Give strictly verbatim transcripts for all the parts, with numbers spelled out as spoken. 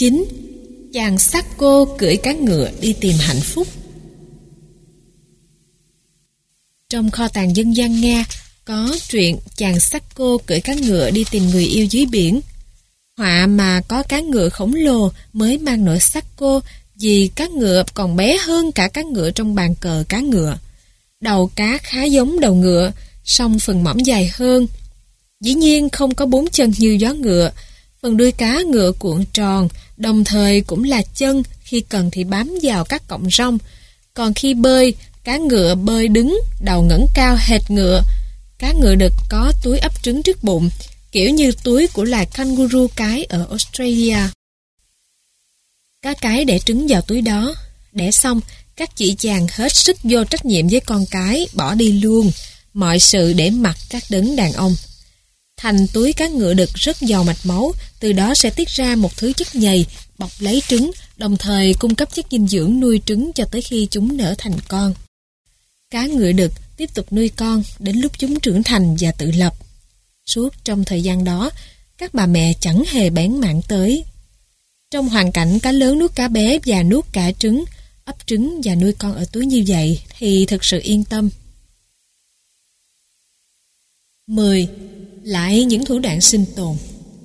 chín. Chàng Sacco cưỡi cá ngựa đi tìm hạnh phúc. Trong kho tàng dân gian Nga có truyện chàng Sacco cưỡi cá ngựa đi tìm người yêu dưới biển. Họa mà có cá ngựa khổng lồ mới mang nỗi Sacco, vì cá ngựa còn bé hơn cả cá ngựa trong bàn cờ cá ngựa. Đầu cá khá giống đầu ngựa, song phần mỏm dài hơn. Dĩ nhiên không có bốn chân như gió ngựa. Phần đuôi cá ngựa cuộn tròn, đồng thời cũng là chân, khi cần thì bám vào các cọng rong. Còn khi bơi, cá ngựa bơi đứng, đầu ngẩng cao hệt ngựa. Cá ngựa đực có túi ấp trứng trước bụng, kiểu như túi của loài kangaroo cái ở Australia. Cá cái đẻ trứng vào túi đó. Đẻ xong, các chị chàng hết sức vô trách nhiệm với con cái, bỏ đi luôn, mọi sự để mặc các đấng đàn ông. Thành túi cá ngựa đực rất giàu mạch máu, từ đó sẽ tiết ra một thứ chất nhầy, bọc lấy trứng, đồng thời cung cấp chất dinh dưỡng nuôi trứng cho tới khi chúng nở thành con. Cá ngựa đực tiếp tục nuôi con đến lúc chúng trưởng thành và tự lập. Suốt trong thời gian đó, các bà mẹ chẳng hề bén mảng tới. Trong hoàn cảnh cá lớn nuốt cá bé và nuốt cả trứng, ấp trứng và nuôi con ở túi như vậy thì thực sự yên tâm. mười. Lại những thủ đoạn sinh tồn.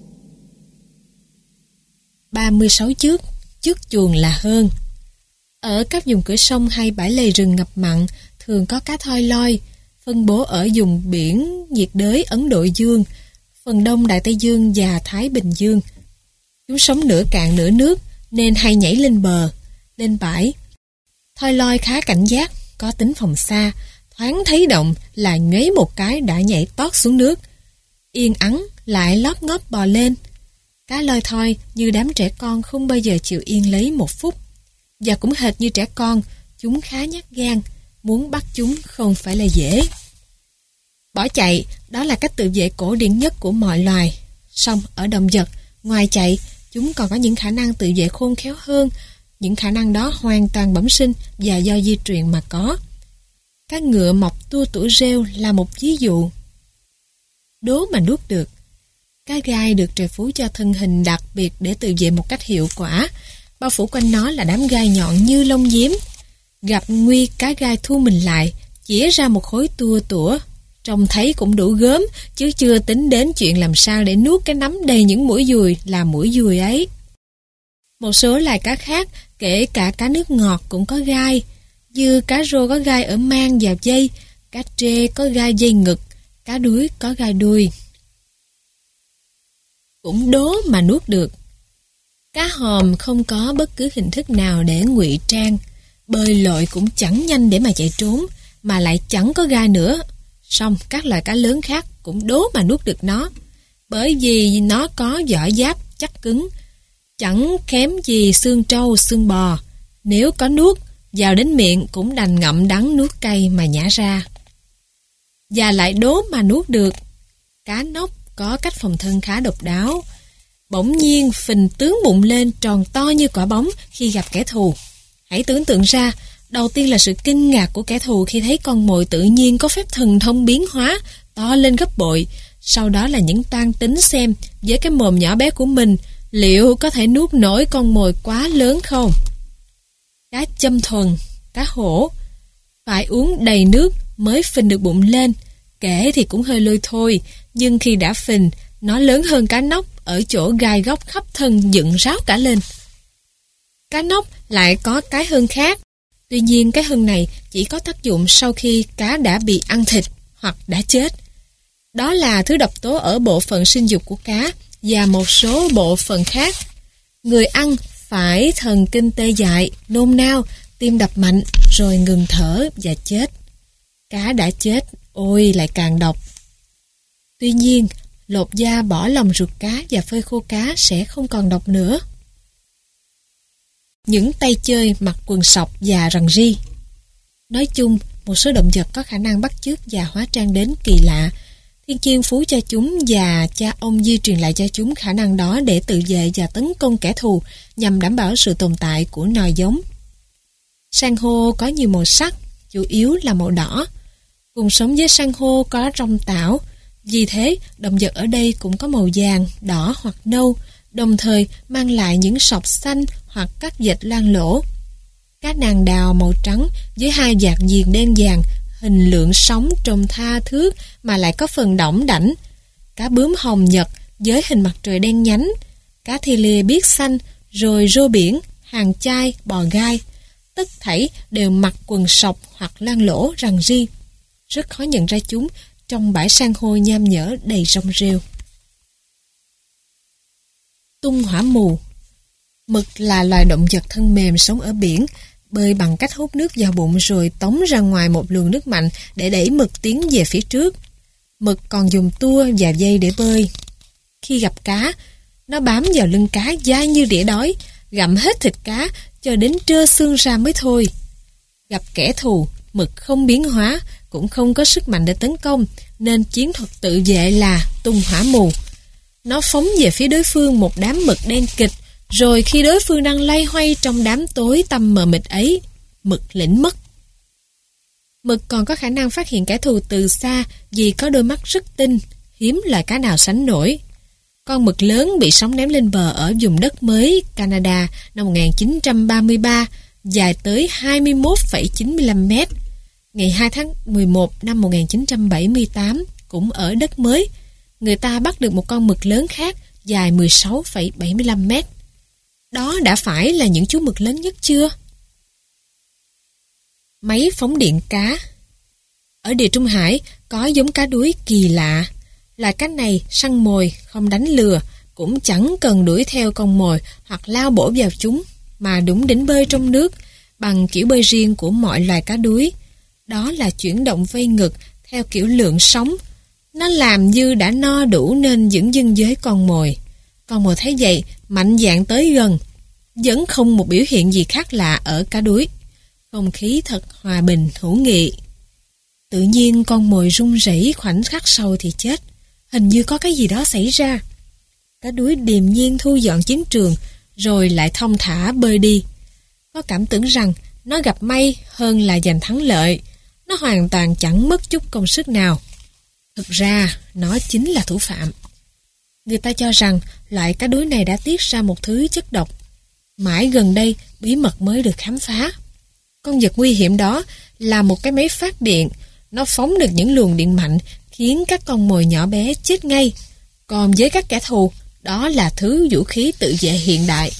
ba mươi sáu trước, trước chuồng là hơn. Ở các vùng cửa sông hay bãi lầy rừng ngập mặn thường có cá thoi loi, phân bố ở vùng biển nhiệt đới Ấn Độ Dương, phần đông Đại Tây Dương và Thái Bình Dương. Chúng sống nửa cạn nửa nước nên hay nhảy lên bờ, lên bãi. Thoi loi khá cảnh giác, có tính phòng xa, thoáng thấy động là nhoáy một cái đã nhảy tót xuống nước. Yên ắng lại lóp ngóp bò lên. Cá loi thoi như đám trẻ con không bao giờ chịu yên lấy một phút. Và cũng hệt như trẻ con, chúng khá nhát gan, muốn bắt chúng không phải là dễ. Bỏ chạy, đó là cách tự vệ cổ điển nhất của mọi loài. Song ở động vật, ngoài chạy, chúng còn có những khả năng tự vệ khôn khéo hơn. Những khả năng đó hoàn toàn bẩm sinh và do di truyền mà có. Cá ngựa mọc tua tủa rêu là một ví dụ. Đố mà nuốt được. Cá gai được trời phú cho thân hình đặc biệt để tự vệ một cách hiệu quả. Bao phủ quanh nó là đám gai nhọn như lông diếm. Gặp nguy, cá gai thu mình lại, chĩa ra một khối tua tủa. Trông thấy cũng đủ gớm, chứ chưa tính đến chuyện làm sao để nuốt cái nắm đầy những mũi dùi là mũi dùi ấy. Một số loài cá khác, kể cả cá nước ngọt cũng có gai, như cá rô có gai ở mang và dây, cá trê có gai dây ngực, cá đuối có gai đuôi. Cũng đố mà nuốt được. Cá hòm không có bất cứ hình thức nào để ngụy trang, bơi lội cũng chẳng nhanh để mà chạy trốn, mà lại chẳng có gai nữa. Song các loài cá lớn khác cũng đố mà nuốt được nó, bởi vì nó có vỏ giáp chắc cứng, chẳng kém gì xương trâu, xương bò. Nếu có nuốt, vào đến miệng cũng đành ngậm đắng nuốt cay mà nhả ra. Và lại đố mà nuốt được. Cá nóc có cách phòng thân khá độc đáo. Bỗng nhiên phình tướng bụng lên tròn to như quả bóng khi gặp kẻ thù. Hãy tưởng tượng ra, đầu tiên là sự kinh ngạc của kẻ thù khi thấy con mồi tự nhiên có phép thần thông biến hóa, to lên gấp bội. Sau đó là những toan tính xem với cái mồm nhỏ bé của mình liệu có thể nuốt nổi con mồi quá lớn không. Cá châm thuần, cá hổ, phải uống đầy nước mới phình được bụng lên. Kể thì cũng hơi lôi thôi, nhưng khi đã phình, nó lớn hơn cá nóc ở chỗ gai góc khắp thân dựng ráo cả lên. Cá nóc lại có cái hơn khác. Tuy nhiên cái hơn này chỉ có tác dụng sau khi cá đã bị ăn thịt hoặc đã chết. Đó là thứ độc tố ở bộ phận sinh dục của cá và một số bộ phận khác. Người ăn phải thần kinh tê dại, nôn nao, tim đập mạnh, rồi ngừng thở và chết. Cá đã chết, ôi lại càng độc. Tuy nhiên, lột da bỏ lòng ruột cá và phơi khô cá sẽ không còn độc nữa. Những tay chơi mặc quần sọc và rằn ri. Nói chung, một số động vật có khả năng bắt chước và hóa trang đến kỳ lạ. Thiên nhiên phú cho chúng và cha ông di truyền lại cho chúng khả năng đó để tự vệ và tấn công kẻ thù nhằm đảm bảo sự tồn tại của nòi giống. San hô có nhiều màu sắc, chủ yếu là màu đỏ. Cùng sống với san hô có rong tảo. Vì thế, động vật ở đây cũng có màu vàng, đỏ hoặc nâu, đồng thời mang lại những sọc xanh hoặc các vệt loang lỗ. Cá nàng đào màu trắng với hai vạt viền đen vàng, hình lượng sống trông tha thước mà lại có phần đỏng đảnh. Cá bướm hồng nhật với hình mặt trời đen nhánh. Cá thi lìa biếc xanh, rồi rô biển, hàng chai, bò gai. Tất thảy đều mặc quần sọc hoặc loang lỗ rằn ri. Rất khó nhận ra chúng trong bãi san hô nham nhở đầy rong rêu. Tung hỏa mù. Mực là loài động vật thân mềm sống ở biển, bơi bằng cách hút nước vào bụng rồi tống ra ngoài một luồng nước mạnh để đẩy mực tiến về phía trước. Mực còn dùng tua và dây để bơi. Khi gặp cá, nó bám vào lưng cá dai như đĩa đói, gặm hết thịt cá cho đến trơ xương ra mới thôi. Gặp kẻ thù, mực không biến hóa, cũng không có sức mạnh để tấn công, nên chiến thuật tự vệ là tung hỏa mù. Nó phóng về phía đối phương một đám mực đen kịch, rồi khi đối phương đang loay hoay trong đám tối tăm mờ mịt ấy, mực lĩnh mất. Mực còn có khả năng phát hiện kẻ thù từ xa vì có đôi mắt rất tinh, hiếm loài cá nào sánh nổi. Con mực lớn bị sóng ném lên bờ ở vùng đất mới Canada năm một nghìn chín trăm ba mươi ba, dài tới hai mươi mốt phẩy chín mươi lăm mét. Ngày hai tháng mười một năm một nghìn chín trăm bảy mươi tám, cũng ở đất mới, người ta bắt được một con mực lớn khác dài mười sáu phẩy bảy mươi lăm mét. Đó đã phải là những chú mực lớn nhất chưa? Máy phóng điện cá. Ở Địa Trung Hải có giống cá đuối kỳ lạ. Loài cá này săn mồi, không đánh lừa, cũng chẳng cần đuổi theo con mồi hoặc lao bổ vào chúng, mà đúng đỉnh bơi trong nước bằng kiểu bơi riêng của mọi loài cá đuối. Đó là chuyển động vây ngực theo kiểu lượn sóng. Nó làm như đã no đủ nên dửng dưng với con mồi. Con mồi thấy vậy, mạnh dạn tới gần. Vẫn không một biểu hiện gì khác lạ ở cá đuối. Không khí thật hòa bình, hữu nghị. Tự nhiên con mồi run rẩy, khoảnh khắc sau thì chết. Hình như có cái gì đó xảy ra. Cá đuối điềm nhiên thu dọn chiến trường, rồi lại thong thả bơi đi. Có cảm tưởng rằng nó gặp may hơn là giành thắng lợi. Nó hoàn toàn chẳng mất chút công sức nào. Thực ra, nó chính là thủ phạm. Người ta cho rằng loại cá đuối này đã tiết ra một thứ chất độc. Mãi gần đây, bí mật mới được khám phá. Con vật nguy hiểm đó là một cái máy phát điện. Nó phóng được những luồng điện mạnh, khiến các con mồi nhỏ bé chết ngay. Còn với các kẻ thù, đó là thứ vũ khí tự vệ hiện đại.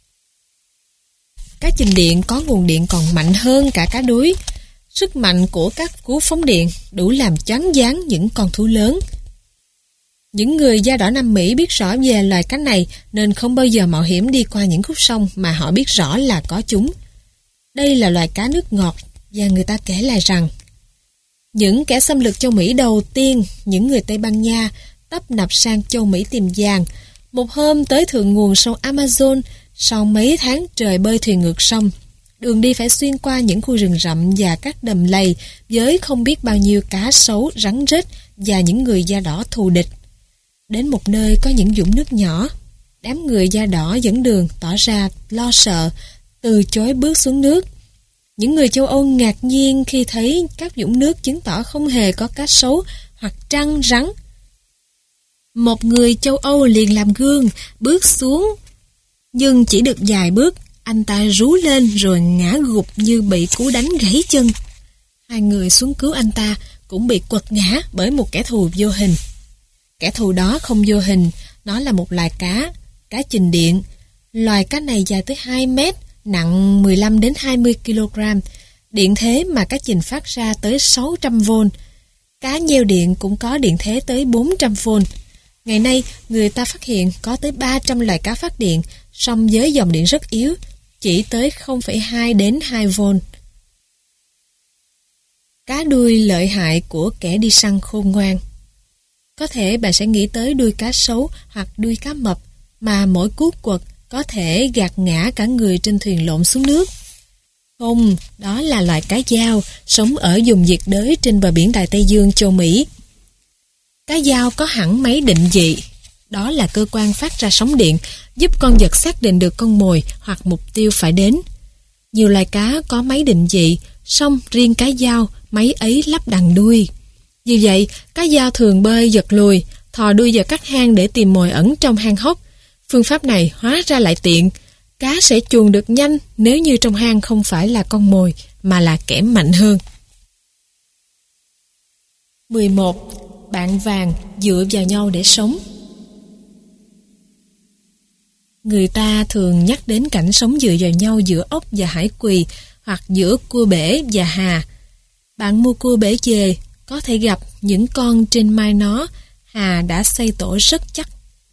Cá chình điện có nguồn điện còn mạnh hơn cả cá đuối. Sức mạnh của các cú phóng điện đủ làm choáng váng những con thú lớn. Những người da đỏ Nam Mỹ biết rõ về loài cá này nên không bao giờ mạo hiểm đi qua những khúc sông mà họ biết rõ là có chúng. Đây là loài cá nước ngọt và người ta kể lại rằng những kẻ xâm lược châu Mỹ đầu tiên, những người Tây Ban Nha, tấp nập sang châu Mỹ tìm vàng. Một hôm tới thượng nguồn sông Amazon, sau mấy tháng trời bơi thuyền ngược sông, đường đi phải xuyên qua những khu rừng rậm và các đầm lầy với không biết bao nhiêu cá sấu, rắn rết và những người da đỏ thù địch. Đến một nơi có những vũng nước nhỏ, đám người da đỏ dẫn đường tỏ ra lo sợ, từ chối bước xuống nước. Những người châu Âu ngạc nhiên khi thấy các vũng nước chứng tỏ không hề có cá sấu hoặc trăng rắn. Một người châu Âu liền làm gương, bước xuống, nhưng chỉ được vài bước, anh ta rú lên rồi ngã gục như bị cú đánh gãy chân. Hai người xuống cứu anh ta cũng bị quật ngã bởi một kẻ thù vô hình. Kẻ thù đó không vô hình, nó là một loài cá, cá chình điện. Loài cá này dài tới hai mét, nặng mười lăm đến hai mươi ki lô gam. Điện thế mà cá chình phát ra tới sáu trăm vôn. Cá nheo điện cũng có điện thế tới bốn trăm vôn. Ngày nay, người ta phát hiện có tới ba trăm loài cá phát điện, song với dòng điện rất yếu, chỉ tới không phẩy hai đến hai vôn. Cá đuôi lợi hại của kẻ đi săn khôn ngoan. Có thể bạn sẽ nghĩ tới đuôi cá sấu hoặc đuôi cá mập, mà mỗi cú quật có thể gạt ngã cả người trên thuyền lộn xuống nước. Không, đó là loài cá dao, sống ở vùng nhiệt đới trên bờ biển Đại Tây Dương châu Mỹ. Cá dao có hẳn máy định vị. Đó là cơ quan phát ra sóng điện, giúp con vật xác định được con mồi hoặc mục tiêu phải đến. Nhiều loài cá có máy định vị, song riêng cá dao, máy ấy lắp đằng đuôi. Vì vậy, cá dao thường bơi giật lùi, thò đuôi vào các hang để tìm mồi ẩn trong hang hốc. Phương pháp này hóa ra lại tiện. Cá sẽ chuồn được nhanh nếu như trong hang không phải là con mồi mà là kẻ mạnh hơn. mười một. Bạn vàng dựa vào nhau để sống. Người ta thường nhắc đến cảnh sống dựa vào nhau giữa ốc và hải quỳ hoặc giữa cua bể và hà. Bạn mua cua bể về, có thể gặp những con trên mai nó, hà đã xây tổ rất chắc.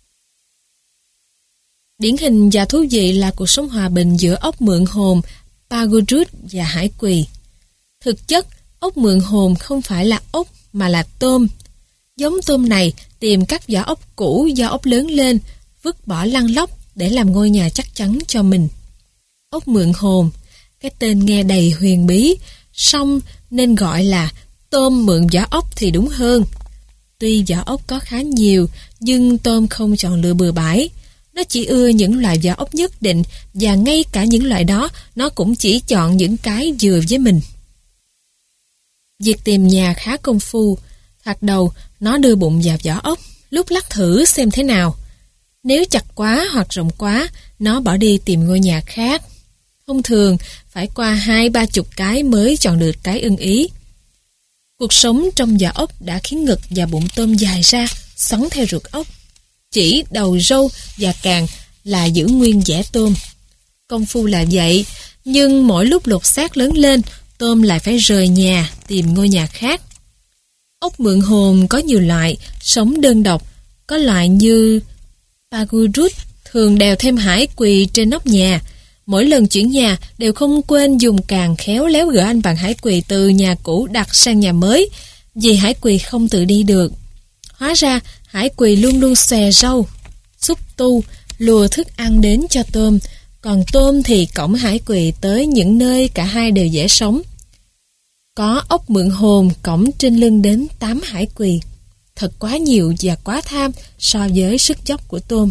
Điển hình và thú vị là cuộc sống hòa bình giữa ốc mượn hồn, pagurus và hải quỳ. Thực chất, ốc mượn hồn không phải là ốc mà là tôm. Giống tôm này tìm các vỏ ốc cũ do ốc lớn lên, vứt bỏ lăn lóc để làm ngôi nhà chắc chắn cho mình. Ốc mượn hồn, cái tên nghe đầy huyền bí, song nên gọi là tôm mượn vỏ ốc thì đúng hơn. Tuy vỏ ốc có khá nhiều, nhưng tôm không chọn lựa bừa bãi. Nó chỉ ưa những loại vỏ ốc nhất định, và ngay cả những loại đó, nó cũng chỉ chọn những cái vừa với mình. Việc tìm nhà khá công phu. Thoạt đầu, nó đưa bụng vào vỏ ốc, lúc lắc thử xem thế nào. Nếu chặt quá hoặc rộng quá, nó bỏ đi tìm ngôi nhà khác. Thông thường, phải qua hai ba chục cái mới chọn được cái ưng ý. Cuộc sống trong vỏ ốc đã khiến ngực và bụng tôm dài ra, xoắn theo ruột ốc. Chỉ đầu râu và càng là giữ nguyên vẻ tôm. Công phu là vậy, nhưng mỗi lúc lột xác lớn lên, tôm lại phải rời nhà, tìm ngôi nhà khác. Ốc mượn hồn có nhiều loại, sống đơn độc. Có loại như pagurus thường đèo thêm hải quỳ trên nóc nhà. Mỗi lần chuyển nhà đều không quên dùng càng khéo léo gỡ anh bạn hải quỳ từ nhà cũ đặt sang nhà mới, vì hải quỳ không tự đi được. Hóa ra hải quỳ luôn luôn xòe râu, xúc tu, lùa thức ăn đến cho tôm, còn tôm thì cõng hải quỳ tới những nơi cả hai đều dễ sống. Có ốc mượn hồn cõng trên lưng đến tám hải quỳ. Thật quá nhiều và quá tham so với sức dốc của tôm.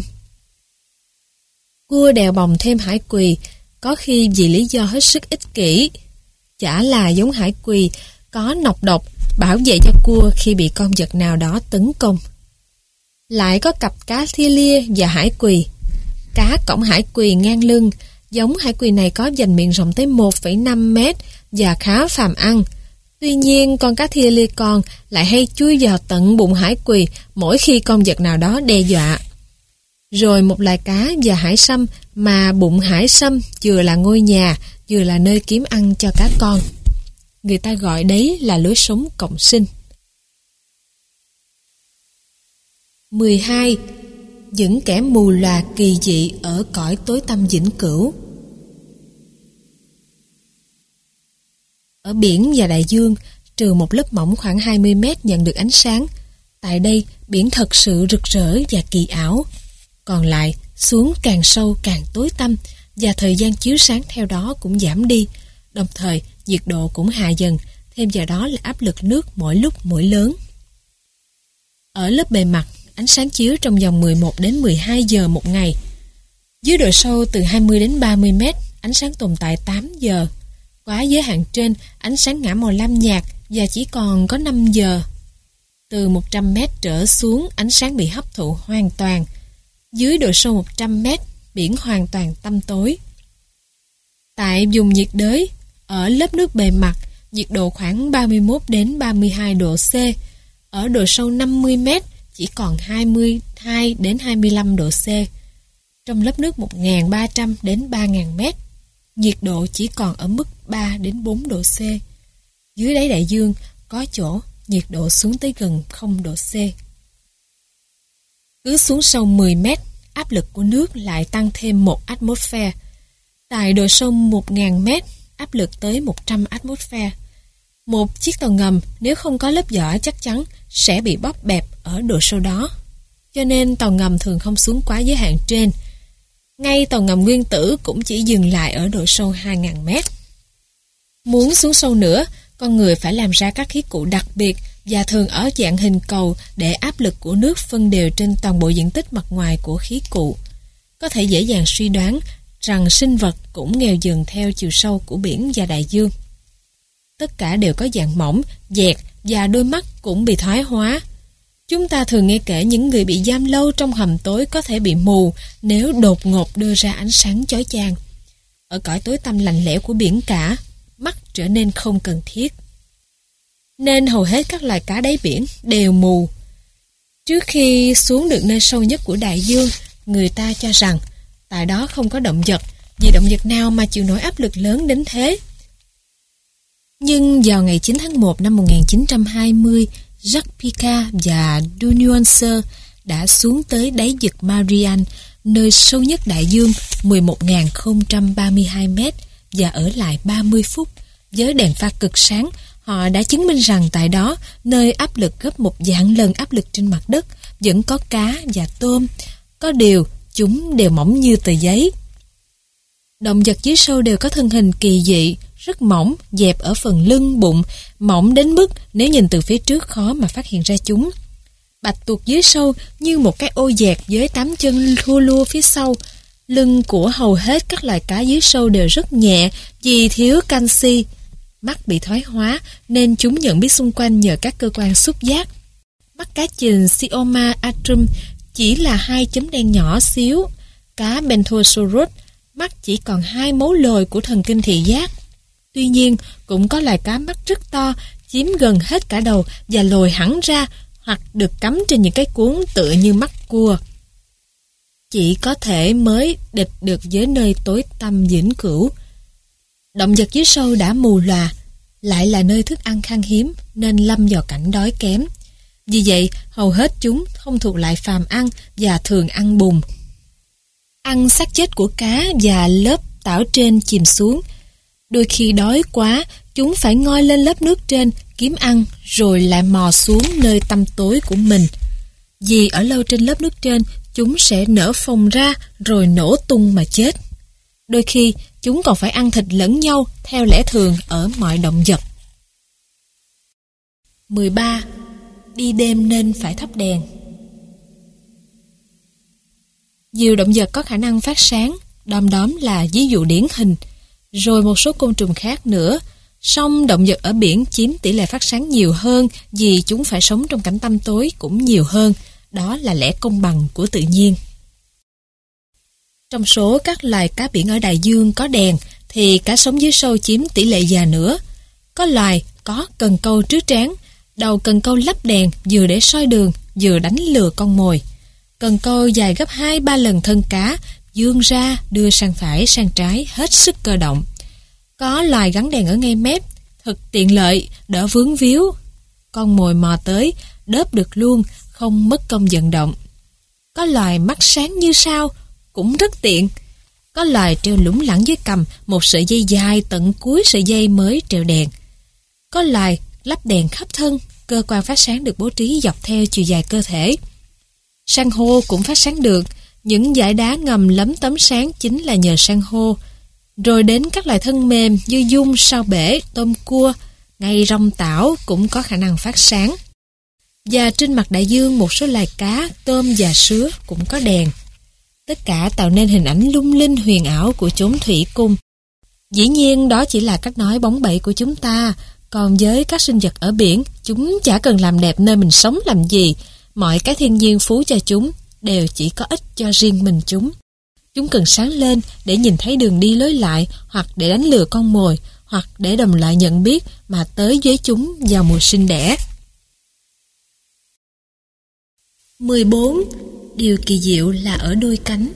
Cua đèo bồng thêm hải quỳ, có khi vì lý do hết sức ích kỷ. Chả là giống hải quỳ có nọc độc bảo vệ cho cua khi bị con vật nào đó tấn công. Lại có cặp cá thia lia và hải quỳ. Cá cõng hải quỳ ngang lưng, giống hải quỳ này có vành miệng rộng tới một phẩy năm mét và khá phàm ăn. Tuy nhiên, con cá thia lia con lại hay chui vào tận bụng hải quỳ mỗi khi con vật nào đó đe dọa. Rồi một loài cá và hải sâm mà bụng hải sâm vừa là ngôi nhà, vừa là nơi kiếm ăn cho cá con. Người ta gọi đấy là lối sống cộng sinh. mười hai. Những kẻ mù lòa kỳ dị ở cõi tối tăm vĩnh cửu. Ở biển và đại dương, trừ một lớp mỏng khoảng hai mươi mét nhận được ánh sáng, tại đây biển thật sự rực rỡ và kỳ ảo. Còn lại, xuống càng sâu càng tối tăm, và thời gian chiếu sáng theo đó cũng giảm đi. Đồng thời, nhiệt độ cũng hạ dần, thêm vào đó là áp lực nước mỗi lúc mỗi lớn. Ở lớp bề mặt, ánh sáng chiếu trong vòng mười một đến mười hai giờ một ngày. Dưới độ sâu từ hai mươi đến ba mươi mét, ánh sáng tồn tại tám giờ. Quá giới hạn trên, ánh sáng ngã màu lam nhạt và chỉ còn có năm giờ. Từ một trăm mét trở xuống, ánh sáng bị hấp thụ hoàn toàn. Dưới độ sâu một trăm mét, biển hoàn toàn tăm tối. Tại vùng nhiệt đới, ở lớp nước bề mặt, nhiệt độ khoảng ba mươi mốt đến ba mươi hai độ C. Ở độ sâu năm mươi mét, chỉ còn hai mươi hai đến hai mươi lăm độ C. Trong lớp nước một nghìn ba trăm đến ba nghìn mét, nhiệt độ chỉ còn ở mức ba đến bốn độ C. Dưới đáy đại dương, có chỗ nhiệt độ xuống tới gần không độ C. Cứ xuống sâu mười mét, áp lực của nước lại tăng thêm một atmosphere. Tại độ sâu một nghìn mét, áp lực tới một trăm atmosphere. Một chiếc tàu ngầm nếu không có lớp vỏ chắc chắn sẽ bị bóp bẹp ở độ sâu đó. Cho nên tàu ngầm thường không xuống quá giới hạn trên. Ngay tàu ngầm nguyên tử cũng chỉ dừng lại ở độ sâu hai nghìn mét. Muốn xuống sâu nữa, con người phải làm ra các khí cụ đặc biệt và thường ở dạng hình cầu để áp lực của nước phân đều trên toàn bộ diện tích mặt ngoài của khí cụ. Có thể dễ dàng suy đoán rằng sinh vật cũng nghèo dần theo chiều sâu của biển và đại dương. Tất cả đều có dạng mỏng, dẹt và đôi mắt cũng bị thoái hóa. Chúng ta thường nghe kể những người bị giam lâu trong hầm tối có thể bị mù nếu đột ngột đưa ra ánh sáng chói chang. Ở cõi tối tăm lạnh lẽo của biển cả, mắt trở nên không cần thiết. Nên hầu hết các loài cá đáy biển đều mù. Trước khi xuống được nơi sâu nhất của đại dương, người ta cho rằng tại đó không có động vật, vì động vật nào mà chịu nổi áp lực lớn đến thế. Nhưng vào ngày chín tháng một năm một nghìn chín trăm hai mươi, Jacques Piccard và Dunoiseur đã xuống tới đáy vực Marianne, nơi sâu nhất đại dương mười một nghìn không trăm ba mươi hai mét, và ở lại ba mươi phút. Với đèn pha cực sáng, họ đã chứng minh rằng tại đó, nơi áp lực gấp một vạn lần áp lực trên mặt đất, vẫn có cá và tôm. Có điều, chúng đều mỏng như tờ giấy. Động vật dưới sâu đều có thân hình kỳ dị, rất mỏng, dẹp ở phần lưng, bụng, mỏng đến mức nếu nhìn từ phía trước khó mà phát hiện ra chúng. Bạch tuộc dưới sâu như một cái ô dẹt với tám chân thua lua phía sau. Lưng của hầu hết các loài cá dưới sâu đều rất nhẹ vì thiếu canxi. Mắt bị thoái hóa nên chúng nhận biết xung quanh nhờ các cơ quan xúc giác. Mắt cá chình Sioma atrum chỉ là hai chấm đen nhỏ xíu. Cá Benthosaurus mắt chỉ còn hai mấu lồi của thần kinh thị giác. Tuy nhiên, cũng có loài cá mắt rất to, chiếm gần hết cả đầu và lồi hẳn ra, hoặc được cắm trên những cái cuốn tựa như mắt cua. Chỉ có thể mới địch được với nơi tối tăm vĩnh cửu. Động vật dưới sâu đã mù lòa, lại là nơi thức ăn khan hiếm nên lâm vào cảnh đói kém. Vì vậy, hầu hết chúng không thuộc lại phàm ăn và thường ăn bùn. Ăn xác chết của cá và lớp tảo trên chìm xuống. Đôi khi đói quá, chúng phải ngoi lên lớp nước trên, kiếm ăn, rồi lại mò xuống nơi tăm tối của mình. Vì ở lâu trên lớp nước trên, chúng sẽ nở phồng ra, rồi nổ tung mà chết. Đôi khi, chúng còn phải ăn thịt lẫn nhau, theo lẽ thường ở mọi động vật. mười ba. Đi đêm nên phải thắp đèn. Nhiều động vật có khả năng phát sáng, đom đóm là ví dụ điển hình, rồi một số côn trùng khác nữa. Song động vật ở biển chiếm tỷ lệ phát sáng nhiều hơn vì chúng phải sống trong cảnh tăm tối cũng nhiều hơn. Đó là lẽ công bằng của tự nhiên. Trong số các loài cá biển ở đại dương có đèn thì cá sống dưới sâu chiếm tỷ lệ già nữa. Có loài có cần câu trước trán, đầu cần câu lắp đèn vừa để soi đường vừa đánh lừa con mồi. Cần câu dài gấp hai ba lần thân cá, vươn ra đưa sang phải sang trái hết sức cơ động. Có loài gắn đèn ở ngay mép, thật tiện lợi, đỡ vướng víu. Con mồi mò tới, đớp được luôn, không mất công vận động. Có loài mắt sáng như sao, cũng rất tiện. Có loài treo lủng lẳng dưới cằm một sợi dây dài tận cuối sợi dây mới treo đèn. Có loài lắp đèn khắp thân, cơ quan phát sáng được bố trí dọc theo chiều dài cơ thể. San hô cũng phát sáng được, những dải đá ngầm lấm tấm sáng chính là nhờ san hô. Rồi đến các loài thân mềm như giun, sao bể, tôm cua, ngay rong tảo cũng có khả năng phát sáng. Và trên mặt đại dương một số loài cá, tôm và sứa cũng có đèn. Tất cả tạo nên hình ảnh lung linh huyền ảo của chốn thủy cung. Dĩ nhiên đó chỉ là cách nói bóng bẩy của chúng ta, còn với các sinh vật ở biển, chúng chả cần làm đẹp nơi mình sống làm gì. Mọi cái thiên nhiên phú cho chúng đều chỉ có ích cho riêng mình chúng. Chúng cần sáng lên để nhìn thấy đường đi lối lại, hoặc để đánh lừa con mồi, hoặc để đồng loại nhận biết mà tới với chúng vào mùa sinh đẻ. mười bốn. Điều kỳ diệu là ở đôi cánh.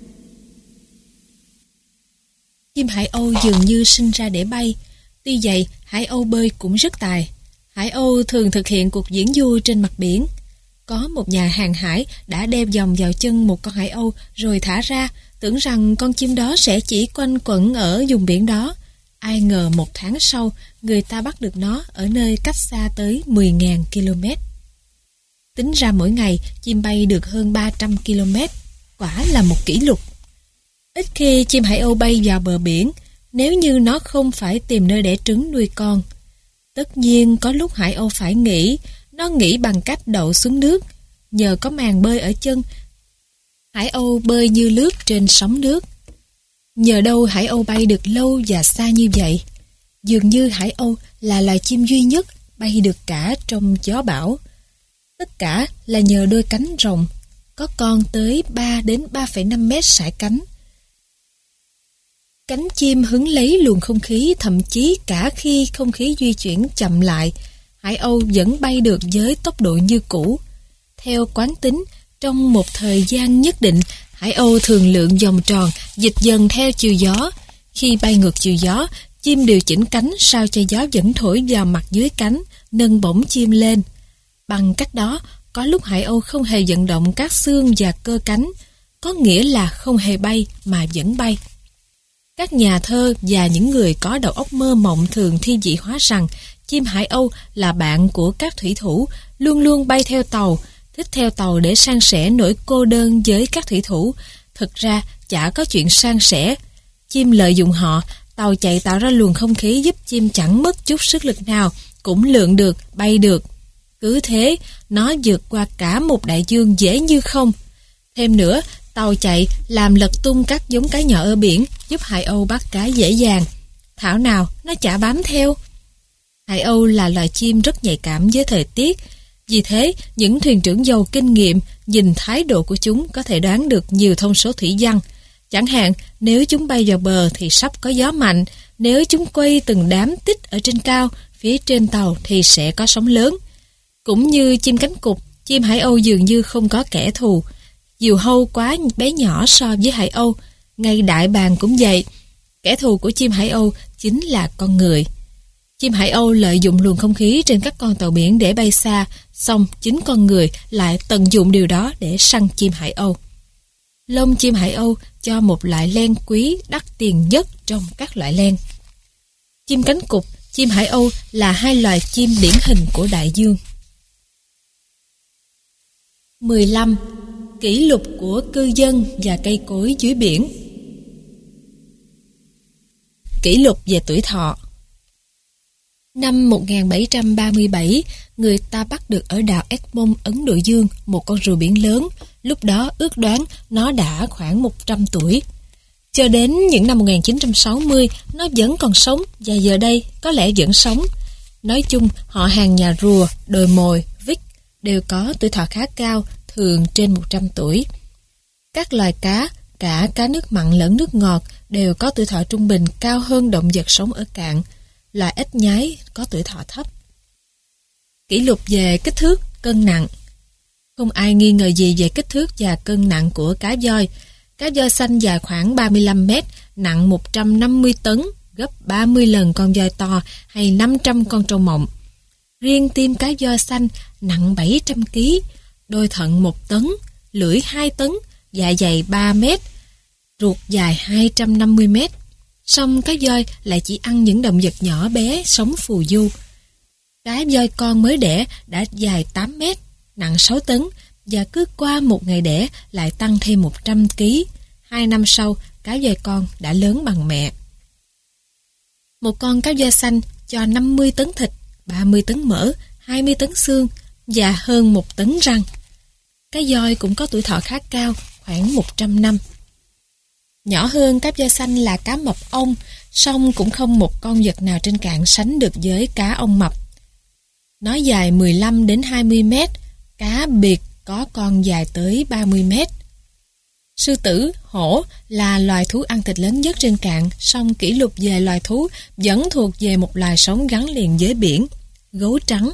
Chim hải âu dường như sinh ra để bay. Tuy vậy, hải âu bơi cũng rất tài. Hải âu thường thực hiện cuộc diễn du trên mặt biển. Có một nhà hàng hải đã đeo vòng vào chân một con hải âu rồi thả ra, tưởng rằng con chim đó sẽ chỉ quanh quẩn ở vùng biển đó. Ai ngờ một tháng sau, người ta bắt được nó ở nơi cách xa tới mười nghìn ki lô mét. Tính ra mỗi ngày, chim bay được hơn ba trăm ki lô mét. Quả là một kỷ lục. Ít khi chim hải âu bay vào bờ biển, nếu như nó không phải tìm nơi đẻ trứng nuôi con. Tất nhiên có lúc hải âu phải nghỉ. Nó nghĩ bằng cách đậu xuống nước. Nhờ có màng bơi ở chân, hải âu bơi như lướt trên sóng nước. Nhờ đâu hải âu bay được lâu và xa như vậy. Dường như hải âu là loài chim duy nhất bay được cả trong gió bão. Tất cả là nhờ đôi cánh rộng, có con tới ba đến ba phẩy năm mét sải cánh. Cánh chim hứng lấy luồng không khí, thậm chí cả khi không khí di chuyển chậm lại, hải âu vẫn bay được với tốc độ như cũ. Theo quán tính, trong một thời gian nhất định, hải âu thường lượn vòng tròn, dịch dần theo chiều gió. Khi bay ngược chiều gió, chim điều chỉnh cánh sao cho gió vẫn thổi vào mặt dưới cánh, nâng bổng chim lên. Bằng cách đó, có lúc hải âu không hề vận động các xương và cơ cánh, có nghĩa là không hề bay mà vẫn bay. Các nhà thơ và những người có đầu óc mơ mộng thường thi dị hóa rằng chim hải âu là bạn của các thủy thủ, luôn luôn bay theo tàu, thích theo tàu để san sẻ nỗi cô đơn với các thủy thủ. Thực ra, chả có chuyện san sẻ. Chim lợi dụng họ, tàu chạy tạo ra luồng không khí giúp chim chẳng mất chút sức lực nào, cũng lượn được, bay được. Cứ thế, nó vượt qua cả một đại dương dễ như không. Thêm nữa, tàu chạy làm lật tung các giống cá nhỏ ở biển, giúp hải âu bắt cá dễ dàng. Thảo nào nó chả bám theo. Hải âu là loài chim rất nhạy cảm với thời tiết. Vì thế, những thuyền trưởng giàu kinh nghiệm nhìn thái độ của chúng có thể đoán được nhiều thông số thủy văn. Chẳng hạn, nếu chúng bay vào bờ thì sắp có gió mạnh, nếu chúng quay từng đám tích ở trên cao, phía trên tàu thì sẽ có sóng lớn. Cũng như chim cánh cụt, chim hải âu dường như không có kẻ thù. Diều hâu quá bé nhỏ so với hải âu, ngay đại bàng cũng vậy. Kẻ thù của chim hải âu chính là con người. Chim hải âu lợi dụng luồng không khí trên các con tàu biển để bay xa, song chính con người lại tận dụng điều đó để săn chim hải âu. Lông chim hải âu cho một loại len quý đắt tiền nhất trong các loại len. Chim cánh cụt, chim hải âu là hai loài chim điển hình của đại dương. mười lăm. Kỷ lục của cư dân và cây cối dưới biển. Kỷ lục về tuổi thọ. Năm một nghìn bảy trăm ba mươi bảy, người ta bắt được ở đảo Egmont, Ấn Độ Dương, một con rùa biển lớn. Lúc đó ước đoán nó đã khoảng một trăm tuổi. Cho đến những năm một nghìn chín trăm sáu mươi, nó vẫn còn sống và giờ đây có lẽ vẫn sống. Nói chung, họ hàng nhà rùa, đồi mồi, vích đều có tuổi thọ khá cao, thường trên một trăm tuổi. Các loài cá, cả cá nước mặn lẫn nước ngọt, đều có tuổi thọ trung bình cao hơn động vật sống ở cạn. Loài ếch nhái có tuổi thọ thấp. Kỷ lục về kích thước, cân nặng. Không ai nghi ngờ gì về kích thước và cân nặng của cá voi. Cá voi xanh dài khoảng ba mươi lăm mét, nặng một trăm năm mươi tấn, gấp ba mươi lần con voi to hay năm trăm con trâu mộng. Riêng tim cá voi xanh nặng bảy trăm ki lô gam, đôi thận một tấn, lưỡi hai tấn, dạ dày ba mét, ruột dài hai trăm năm mươi mét. Song cá voi lại chỉ ăn những động vật nhỏ bé sống phù du. Cá voi con mới đẻ đã dài tám mét, nặng sáu tấn, và cứ qua một ngày đẻ lại tăng thêm một trăm ki lô gam. Hai năm sau, cá voi con đã lớn bằng mẹ. Một con cá voi xanh cho năm mươi tấn thịt, ba mươi tấn mỡ, hai mươi tấn xương và hơn một tấn răng. Cá voi cũng có tuổi thọ khá cao, khoảng một trăm năm. Nhỏ hơn cá voi xanh là cá mập ong, song cũng không một con vật nào trên cạn sánh được với cá ong mập. Nó dài mười lăm đến hai mươi mét, cá biệt có con dài tới ba mươi mét. Sư tử, hổ là loài thú ăn thịt lớn nhất trên cạn, song kỷ lục về loài thú vẫn thuộc về một loài sống gắn liền với biển, gấu trắng.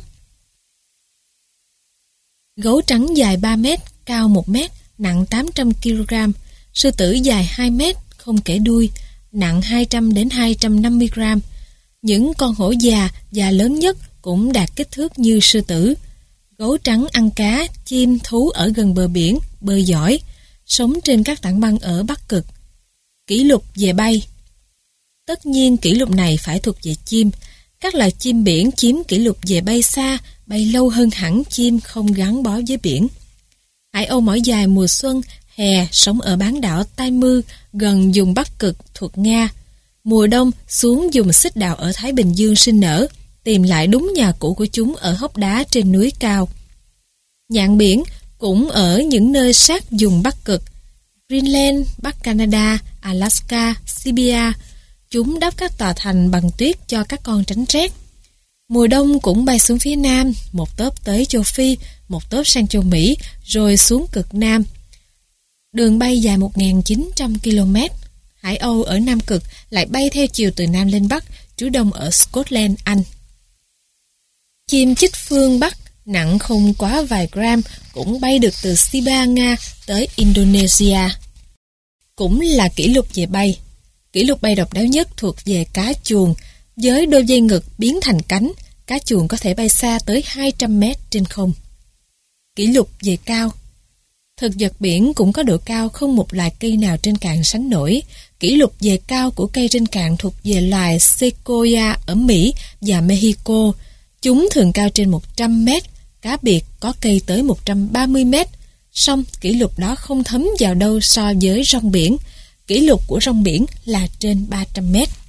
Gấu trắng dài ba mét, cao một mét, nặng tám trăm ki lô gam. Sư tử dài hai mét, không kể đuôi, nặng hai trăm đến hai trăm năm mươi gram. Những con hổ già và lớn nhất cũng đạt kích thước như sư tử. Gấu trắng ăn cá, chim, thú ở gần bờ biển, bơi giỏi, sống trên các tảng băng ở Bắc Cực. Kỷ lục về bay. Tất nhiên kỷ lục này phải thuộc về chim. Các loài chim biển chiếm kỷ lục về bay xa, bay lâu hơn hẳn chim không gắn bó với biển. Hải âu mỏi dài mùa xuân, hè sống ở bán đảo Taimur gần vùng Bắc Cực thuộc Nga. Mùa đông xuống vùng xích đạo ở Thái Bình Dương sinh nở, tìm lại đúng nhà cũ của chúng ở hốc đá trên núi cao. Nhạn biển cũng ở những nơi sát vùng Bắc Cực, Greenland, Bắc Canada, Alaska, Siberia. Chúng đắp các tòa thành bằng tuyết cho các con tránh rét. Mùa đông cũng bay xuống phía Nam, một tốp tới châu Phi, một tốp sang châu Mỹ, rồi xuống cực Nam. Đường bay dài một nghìn chín trăm ki lô mét. Hải Âu ở Nam Cực lại bay theo chiều từ Nam lên Bắc, trú đông ở Scotland, Anh. Chim chích phương Bắc nặng không quá vài gram cũng bay được từ Siberia, Nga tới Indonesia. Cũng là kỷ lục về bay. Kỷ lục bay độc đáo nhất thuộc về cá chuồn. Với đôi dây ngực biến thành cánh, cá chuồn có thể bay xa tới hai trăm mét trên không. Kỷ lục về cao. Thực vật biển cũng có độ cao không một loài cây nào trên cạn sánh nổi. Kỷ lục về cao của cây trên cạn thuộc về loài Sequoia ở Mỹ và Mexico. Chúng thường cao trên một trăm mét, cá biệt có cây tới một trăm ba mươi mét. Song kỷ lục đó không thấm vào đâu so với rong biển. Kỷ lục của rong biển là trên ba trăm mét.